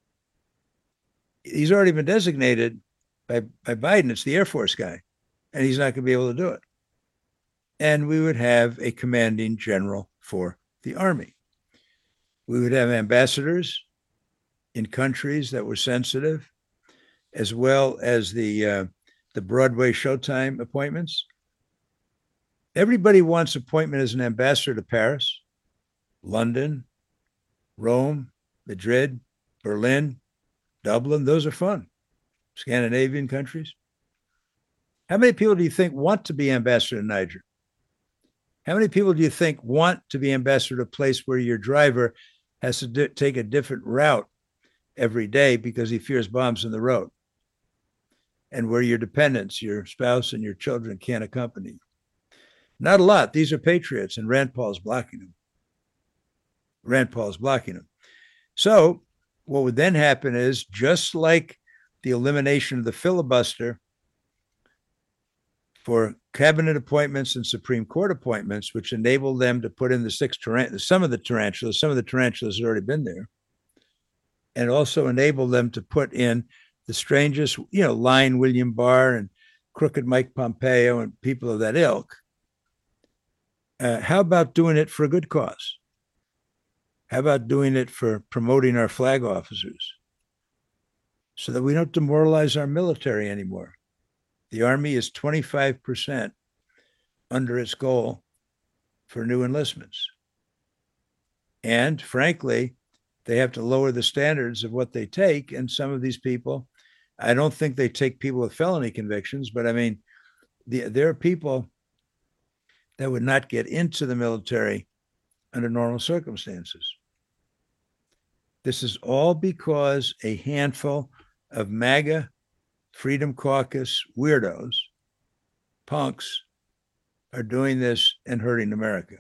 He's already been designated by Biden. It's the Air Force guy, and he's not going to be able to do it. And we would have a commanding general for the Army. We would have ambassadors in countries that were sensitive, as well as the Broadway Showtime appointments. Everybody wants appointment as an ambassador to Paris, London, Rome, Madrid, Berlin, Dublin. Those are fun. Scandinavian countries. How many people do you think want to be ambassador to Niger? How many people do you think want to be ambassador to a place where your driver has to take a different route every day because he fears bombs in the road? and where your dependents, your spouse and your children can't accompany you. Not a lot. These are patriots, and Rand Paul's blocking them. So what would then happen is, just like the elimination of the filibuster for cabinet appointments and Supreme Court appointments, which enabled them to put in the some of the tarantulas had already been there, and also enabled them to put in the strangest, lying William Barr and crooked Mike Pompeo and people of that ilk. How about doing it for a good cause? How about doing it for promoting our flag officers so that we don't demoralize our military anymore? The Army is 25% under its goal for new enlistments. And frankly, they have to lower the standards of what they take. And some of these people, I don't think they take people with felony convictions, but I mean, there are people that would not get into the military under normal circumstances. This is all because a handful of MAGA, Freedom Caucus weirdos, punks, are doing this and hurting America.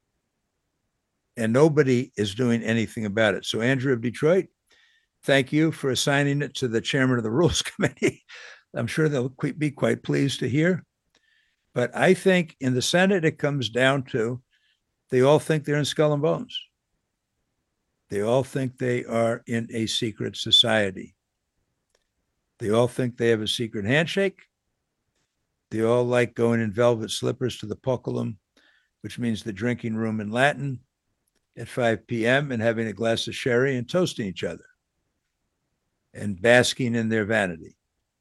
And nobody is doing anything about it. So Andrew of Detroit, thank you for assigning it to the chairman of the Rules Committee. I'm sure they'll be quite pleased to hear. But I think in the Senate, it comes down to they all think they're in Skull and Bones. They all think they are in a secret society. They all think they have a secret handshake. They all like going in velvet slippers to the Poculum, which means the drinking room in Latin, at 5 p.m. and having a glass of sherry and toasting each other and basking in their vanity.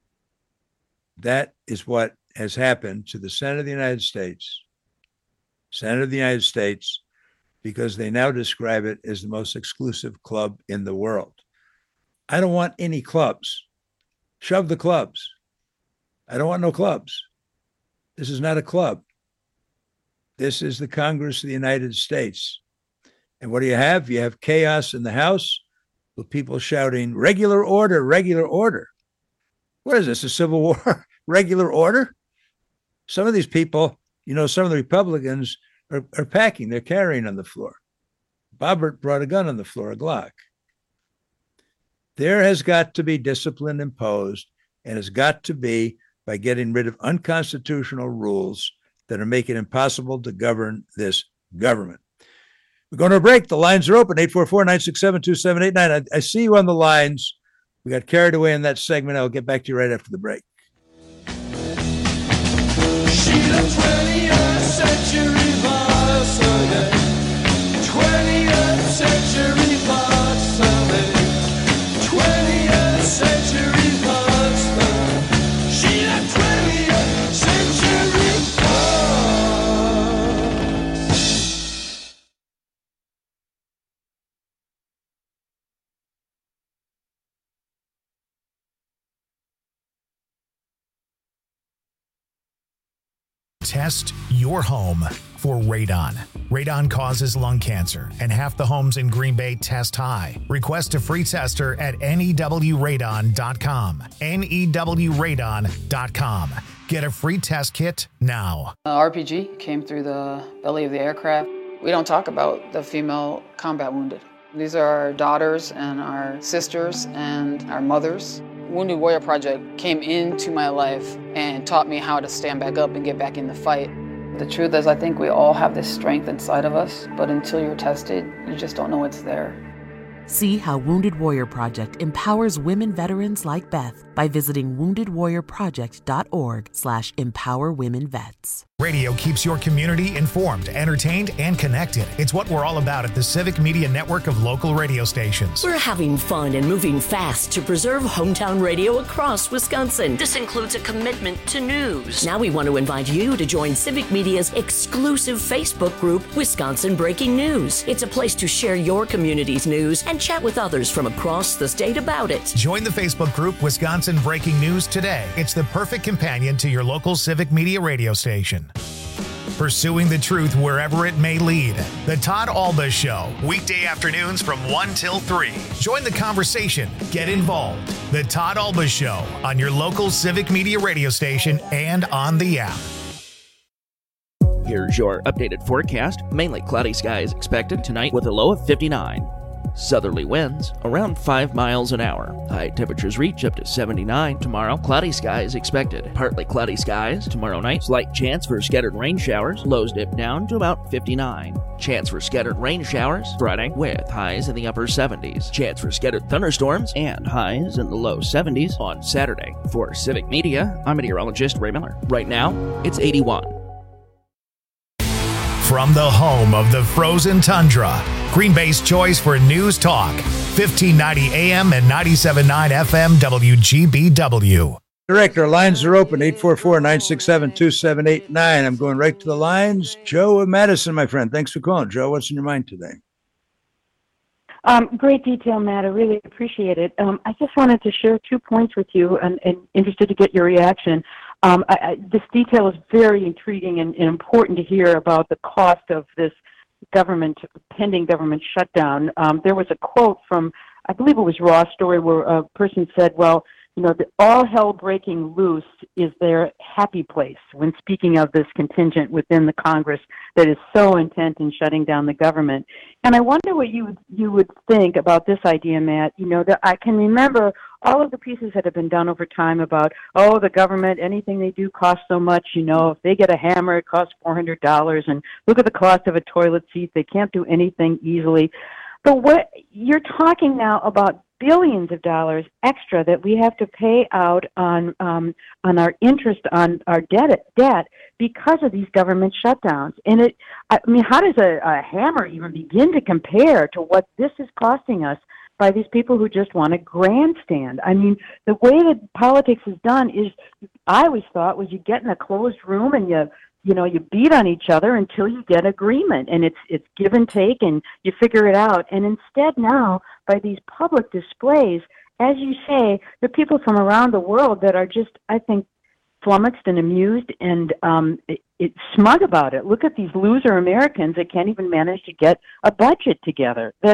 That is what has happened to the Senate of the United States. Senate of the United States, because they now describe it as the most exclusive club in the world. I don't want any clubs. Shove the clubs. I don't want no clubs. This is not a club. This is the Congress of the United States. And what do you have? You have chaos in the House with people shouting, regular order, regular order. What is this, a civil war? Regular order? Some of these people, some of the Republicans are packing. They're carrying on the floor. Boebert brought a gun on the floor, a Glock. There has got to be discipline imposed, and has got to be by getting rid of unconstitutional rules that are making it impossible to govern this government. We're going to a break. The lines are open, 844-967-2789. I see you on the lines. We got carried away in that segment. I'll get back to you right after the break. She's a 20th century boss, 20th century boss, 20th century boss. She's a 20th century boss. Test your home for radon. Radon causes lung cancer, and half the homes in Green Bay test high. Request a free tester at newradon.com. newradon.com. Get a free test kit now. RPG came through the belly of the aircraft. We don't talk about the female combat wounded. These are our daughters and our sisters and our mothers. Wounded Warrior Project came into my life and taught me how to stand back up and get back in the fight. The truth is, I think we all have this strength inside of us, but until you're tested, you just don't know it's there. See how Wounded Warrior Project empowers women veterans like Beth by visiting woundedwarriorproject.org/empowerwomenvets. Radio keeps your community informed, entertained, and connected. It's what we're all about at the Civic Media Network of local radio stations. We're having fun and moving fast to preserve hometown radio across Wisconsin. This includes a commitment to news. Now we want to invite you to join Civic Media's exclusive Facebook group, Wisconsin Breaking News. It's a place to share your community's news and chat with others from across the state about it. Join the Facebook group, Wisconsin Breaking News, today. It's the perfect companion to your local Civic Media radio station. pursuing the truth wherever it may lead. The Todd Alba Show, weekday afternoons from 1 till 3. Join the conversation. Get involved. The Todd Alba Show on your local Civic Media radio station and on the app. Here's your updated forecast. Mainly cloudy skies expected tonight with a low of 59. Southerly winds around 5 miles an hour. High temperatures reach up to 79 tomorrow. Cloudy skies expected. Partly cloudy skies tomorrow night. Slight chance for scattered rain showers. Lows dip down to about 59. Chance for scattered rain showers Friday with highs in the upper 70s. Chance for scattered thunderstorms and highs in the low 70s on Saturday. For Civic Media, I'm meteorologist Ray Miller. Right now, it's 81. From the home of the frozen tundra, Green Bay's choice for news talk, 1590 AM and 97.9 FM WGBW. Director, lines are open, 844-967-2789. I'm going right to the lines. Joe of Madison, my friend. Thanks for calling. Joe, what's in your mind today? Great detail, Matt. I really appreciate it. I just wanted to share 2 points with you and interested to get your reaction. This detail is very intriguing and important to hear about the cost of this pending government shutdown. There was a quote from, I believe it was Raw Story, where a person said, well, all hell breaking loose is their happy place when speaking of this contingent within the Congress that is so intent in shutting down the government. And I wonder what you would think about this idea, Matt. That I can remember all of the pieces that have been done over time about, the government, anything they do costs so much. If they get a hammer, it costs $400. And look at the cost of a toilet seat. They can't do anything easily. But what you're talking now about billions of dollars extra that we have to pay out on our interest on our debt because of these government shutdowns. And how does a hammer even begin to compare to what this is costing us by these people who just want to grandstand? I mean, the way that politics is done is, I always thought, was you get in a closed room and you beat on each other until you get agreement, and it's give and take, and you figure it out. And instead now, by these public displays, as you say, the people from around the world that are just, I think, flummoxed and amused and smug about it. Look at these loser Americans that can't even manage to get a budget together. This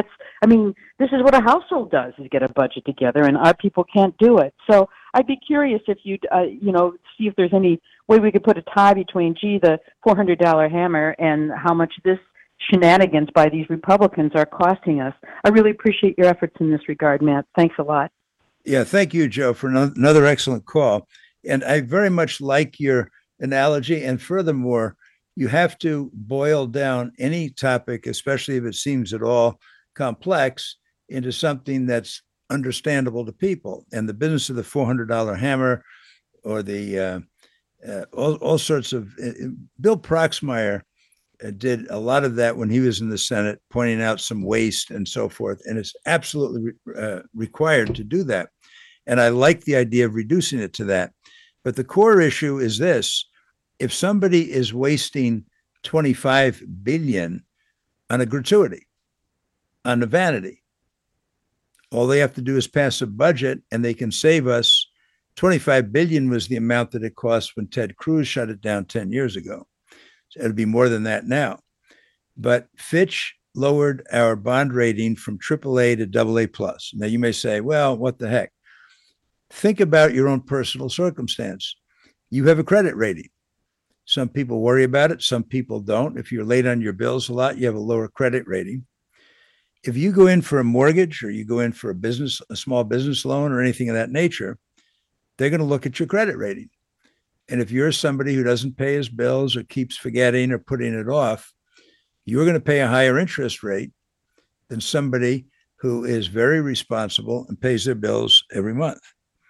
is what a household does, is get a budget together, and our people can't do it. So I'd be curious if you'd, see if there's any way we could put a tie between, the $400 hammer and how much this shenanigans by these Republicans are costing us. I really appreciate your efforts in this regard, Matt. Thanks a lot. Yeah, thank you, Joe, for another excellent call. And I very much like your analogy. And furthermore, you have to boil down any topic, especially if it seems at all complex, into something that's understandable to people. And the business of the $400 hammer, or the all sorts of Bill Proxmire did a lot of that when he was in the Senate, pointing out some waste and so forth. And it's absolutely required to do that. And I like the idea of reducing it to that. But the core issue is this: if somebody is wasting $25 billion on a gratuity, on a vanity, all they have to do is pass a budget and they can save us. $25 billion was the amount that it cost when Ted Cruz shut it down 10 years ago. So it'll be more than that now. But Fitch lowered our bond rating from AAA to AA+. Now you may say, well, what the heck? Think about your own personal circumstance. You have a credit rating. Some people worry about it. Some people don't. If you're late on your bills a lot, you have a lower credit rating. If you go in for a mortgage, or you go in for a small business loan or anything of that nature, they're going to look at your credit rating. And if you're somebody who doesn't pay his bills or keeps forgetting or putting it off, you're going to pay a higher interest rate than somebody who is very responsible and pays their bills every month.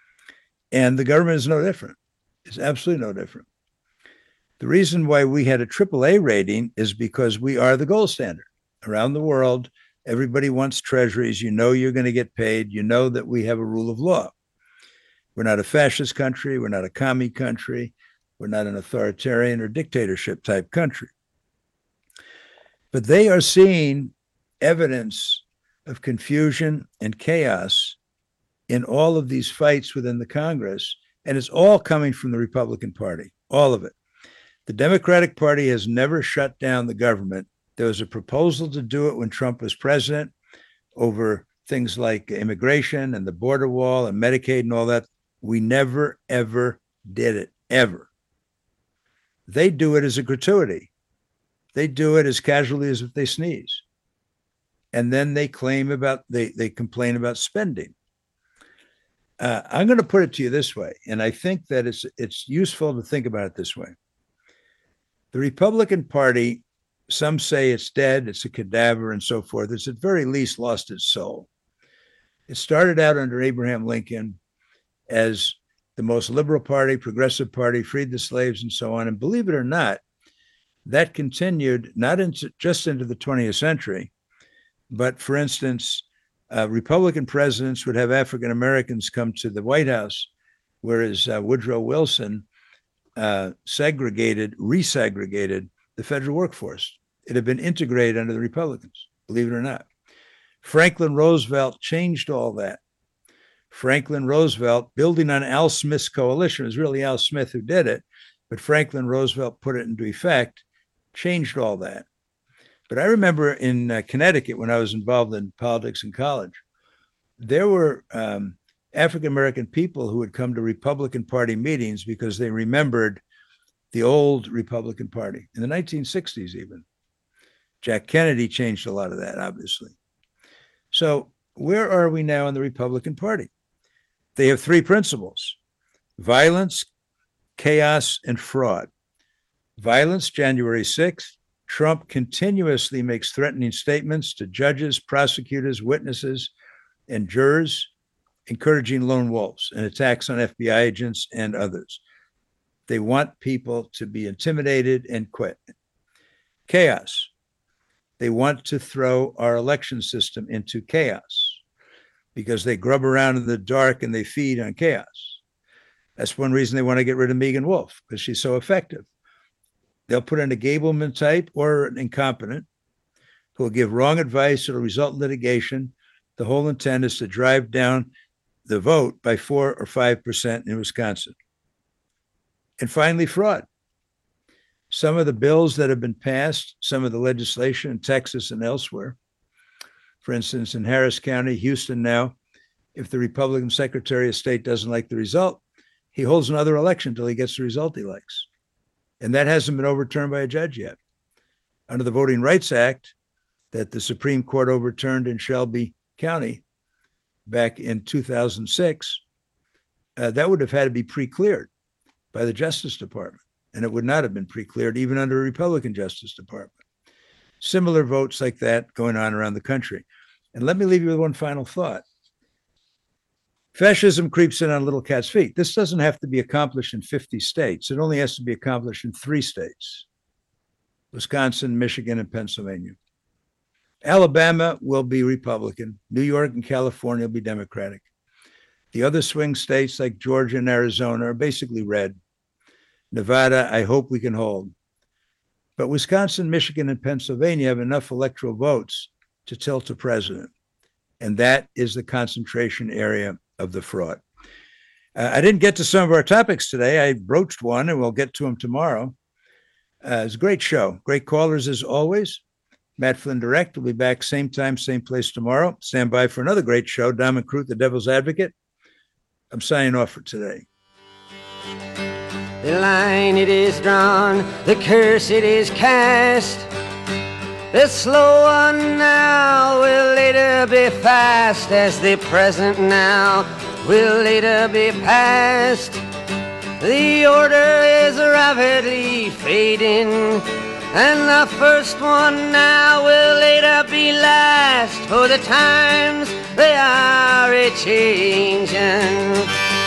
And the government is no different. It's absolutely no different. The reason why we had a AAA rating is because we are the gold standard. Around the world, everybody wants treasuries. You know you're going to get paid. You know that we have a rule of law. We're not a fascist country. We're not a commie country. We're not an authoritarian or dictatorship type country. But they are seeing evidence of confusion and chaos in all of these fights within the Congress, and it's all coming from the Republican Party, all of it. The Democratic Party has never shut down the government. There was a proposal to do it when Trump was president over things like immigration and the border wall and Medicaid and all that. We never, ever did it, ever. They do it as a gratuity. They do it as casually as if they sneeze. And then they complain about spending. I'm going to put it to you this way, and I think that it's useful to think about it this way. The Republican Party, some say it's dead, it's a cadaver, and so forth. It's at very least lost its soul. It started out under Abraham Lincoln as the most liberal party, progressive party, freed the slaves, and so on. And believe it or not, that continued not just into the 20th century, but for instance, Republican presidents would have African Americans come to the White House, whereas Woodrow Wilson resegregated the federal workforce. It had been integrated under the Republicans, believe it or not. Franklin Roosevelt changed all that. Franklin Roosevelt, building on Al Smith's coalition, it was really Al Smith who did it, but Franklin Roosevelt put it into effect, changed all that. But I remember in Connecticut, when I was involved in politics in college, there were African-American people who would come to Republican Party meetings because they remembered the old Republican Party in the 1960s even. Jack Kennedy changed a lot of that, obviously. So where are we now in the Republican Party? They have three principles: violence, chaos, and fraud. Violence, January 6th. Trump continuously makes threatening statements to judges, prosecutors, witnesses, and jurors, encouraging lone wolves and attacks on FBI agents and others. They want people to be intimidated and quit. Chaos. They want to throw our election system into chaos because they grub around in the dark and they feed on chaos. That's one reason they want to get rid of Megan Wolf, because she's so effective. They'll put in a Gableman type or an incompetent who will give wrong advice. It'll result in litigation. The whole intent is to drive down the vote by 4 or 5% in Wisconsin. And finally, fraud. Some of the bills that have been passed, some of the legislation in Texas and elsewhere, for instance, in Harris County, Houston now, if the Republican Secretary of State doesn't like the result, he holds another election until he gets the result he likes. And that hasn't been overturned by a judge yet. Under the Voting Rights Act that the Supreme Court overturned in Shelby County back in 2006, that would have had to be pre-cleared by the Justice Department. And it would not have been pre-cleared even under a Republican Justice Department. Similar votes like that going on around the country. And let me leave you with one final thought. Fascism creeps in on little cat's feet. This doesn't have to be accomplished in 50 states. It only has to be accomplished in 3 states: Wisconsin, Michigan, and Pennsylvania. Alabama will be Republican. New York and California will be Democratic. The other swing states like Georgia and Arizona are basically red. Nevada, I hope we can hold. But Wisconsin, Michigan, and Pennsylvania have enough electoral votes to tilt to president. And that is the concentration area of the fraud. I didn't get to some of our topics today. I broached one, and we'll get to them tomorrow. It's a great show. Great callers as always. Matt Flynn Direct will be back same time, same place tomorrow. Stand by for another great show. Diamond Crute, the Devil's Advocate. I'm signing off for today. The line it is drawn, the curse it is cast. The slow one now will later be fast, as the present now will later be past. The order is rapidly fading, and the first one now will later be last, for the times they are a-changin'.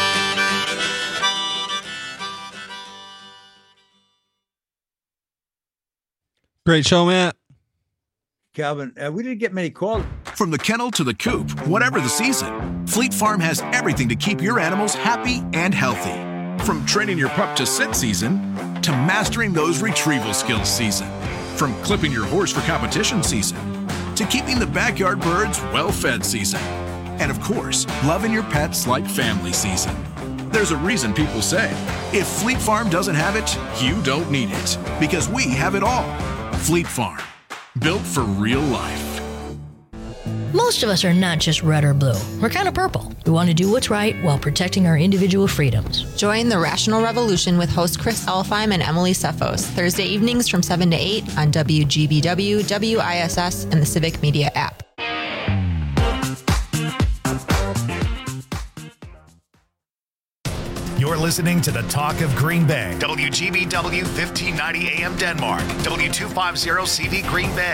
Great show, Matt. Calvin, we didn't get many calls. From the kennel to the coop, whatever the season, Fleet Farm has everything to keep your animals happy and healthy. From training your pup to sit season, to mastering those retrieval skills season. From clipping your horse for competition season, to keeping the backyard birds well-fed season. And of course, loving your pets like family season. There's a reason people say, if Fleet Farm doesn't have it, you don't need it. Because we have it all. Fleet Farm. Built for real life. Most of us are not just red or blue. We're kind of purple. We want to do what's right while protecting our individual freedoms. Join the Rational Revolution with host Chris Elfheim and Emily Cephos, Thursday evenings from 7 to 8 on WGBW, WISS, and the Civic Media app. You're listening to the Talk of Green Bay. WGBW 1590 AM Denmark. W250 CV Green Bay.